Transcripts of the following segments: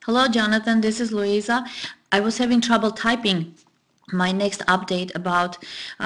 Hello, Jonathan. This is Louisa. I was having trouble typing my next update about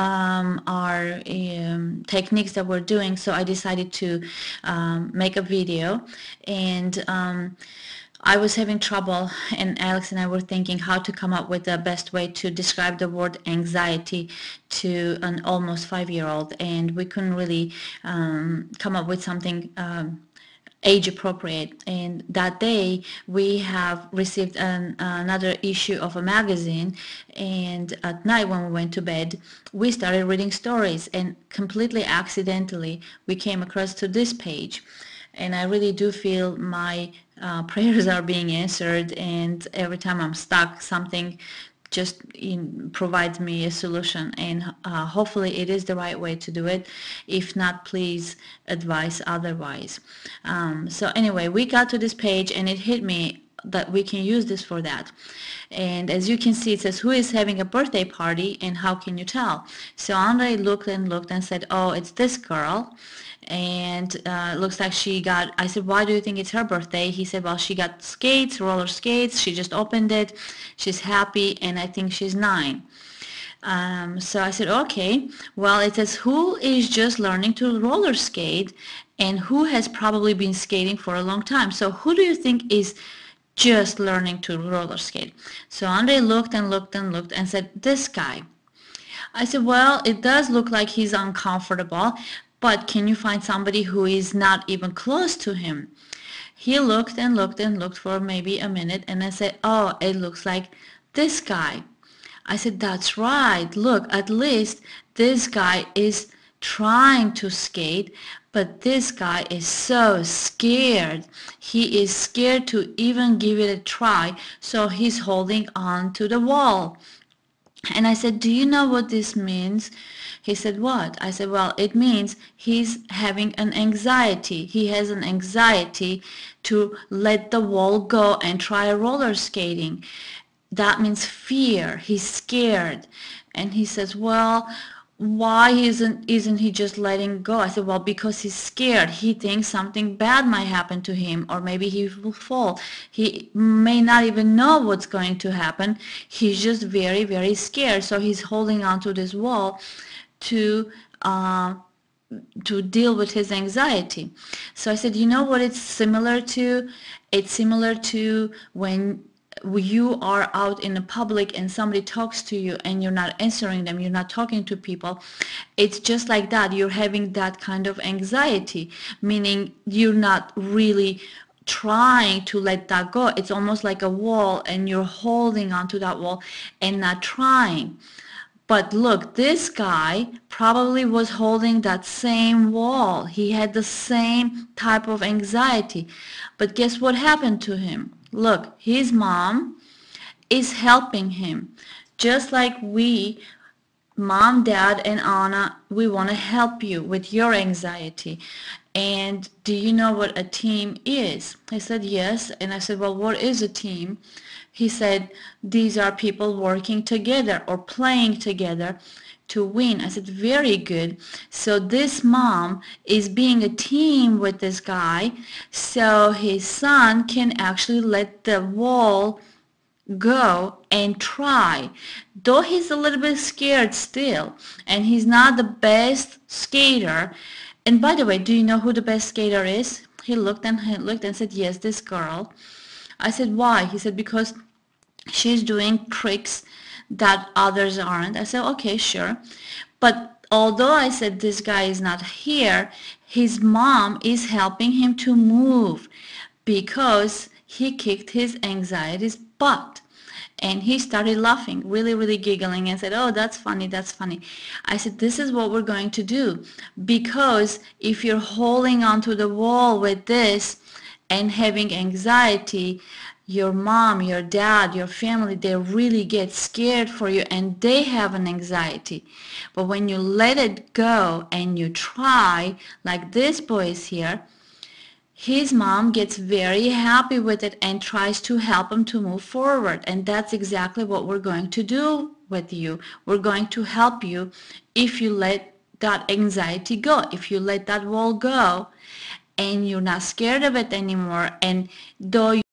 our techniques that we're doing, so I decided to make a video. And I was having trouble, and Alex and I were thinking how to come up with the best way to describe the word anxiety to an almost 5-year-old, and we couldn't really come up with something age appropriate. And that day we have received another issue of a magazine, and at night when we went to bed we started reading stories, and completely accidentally we came across to this page. And I really do feel my prayers are being answered, and every time I'm stuck, something just provides me a solution, and hopefully it is the right way to do it. If not, please advise otherwise. So anyway, we got to this page and it hit me that we can use this for that. And as you can see, it says, who is having a birthday party and how can you tell? So Andre looked and said, oh, it's this girl. And it looks like she got, I said, why do you think it's her birthday? He said, well, she got skates, roller skates, she just opened it, she's happy, and I think she's 9. So I said, okay, well, it says who is just learning to roller skate and who has probably been skating for a long time. So who do you think is just learning to roller skate? So Andre looked and said, this guy. I said, well, it does look like he's uncomfortable, but can you find somebody who is not even close to him? He looked for maybe a minute, and I said, oh, it looks like this guy. I said, that's right. Look, at least this guy is trying to skate, but this guy is so scared. He is scared to even give it a try, so he's holding on to the wall. And I said, do you know what this means? He said, what? I said, well, it means he's having an anxiety. He has an anxiety to let the wall go and try roller skating. That means fear. He's scared. And he says, well, why isn't he just letting go? I said, well, because he's scared. He thinks something bad might happen to him, or maybe he will fall. He may not even know what's going to happen. He's just very, very scared. So he's holding on to this wall to deal with his anxiety. So I said, you know what it's similar to? It's similar to when you are out in the public and somebody talks to you and you're not answering them, you're not talking to people. It's just like that. You're having that kind of anxiety, meaning you're not really trying to let that go. It's almost like a wall and you're holding onto that wall and not trying. But look, this guy probably was holding that same wall. He had the same type of anxiety. But guess what happened to him? Look, his mom is helping him. Just like we, Mom, Dad, and Anna, we want to help you with your anxiety. And do you know what a team is? He said, yes. And I said, well, what is a team? He said, these are people working together or playing together to win. I said, very good. So this mom is being a team with this guy, so his son can actually let the wall go and try. Though he's a little bit scared still, and he's not the best skater. And by the way, do you know who the best skater is? He looked and said, yes, this girl. I said, why? He said, because she's doing tricks that others aren't. I said, okay, sure. But although I said this guy is not here, his mom is helping him to move because he kicked his anxiety's butt. And he started laughing, really, really giggling, and said, oh, that's funny, that's funny. I said, this is what we're going to do, because if you're holding onto the wall with this and having anxiety, your mom, your dad, your family, they really get scared for you and they have an anxiety. But when you let it go and you try, like this boy is here, his mom gets very happy with it and tries to help him to move forward. And that's exactly what we're going to do with you. We're going to help you if you let that anxiety go, if you let that wall go and you're not scared of it anymore. And though